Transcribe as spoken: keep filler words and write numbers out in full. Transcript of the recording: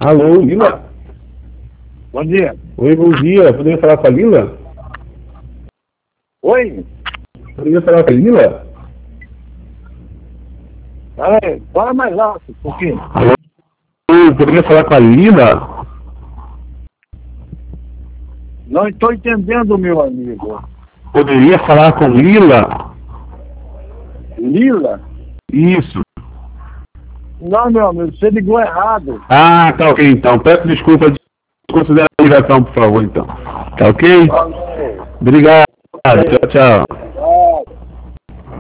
Alô, Lila? Bom dia. Oi, bom dia. Poderia falar com a Lila? Oi? Poderia falar com a Lila? Peraí, fala mais alto um pouquinho. Alô, poderia falar com a Lila? Não estou entendendo, meu amigo. Poderia falar com Lila? Lila? Isso. Não, meu amigo, você ligou errado. Ah, tá ok então. Peço desculpa. Considera a ligação, por favor, então. Tá ok? Falou. Obrigado. Tchau, tchau.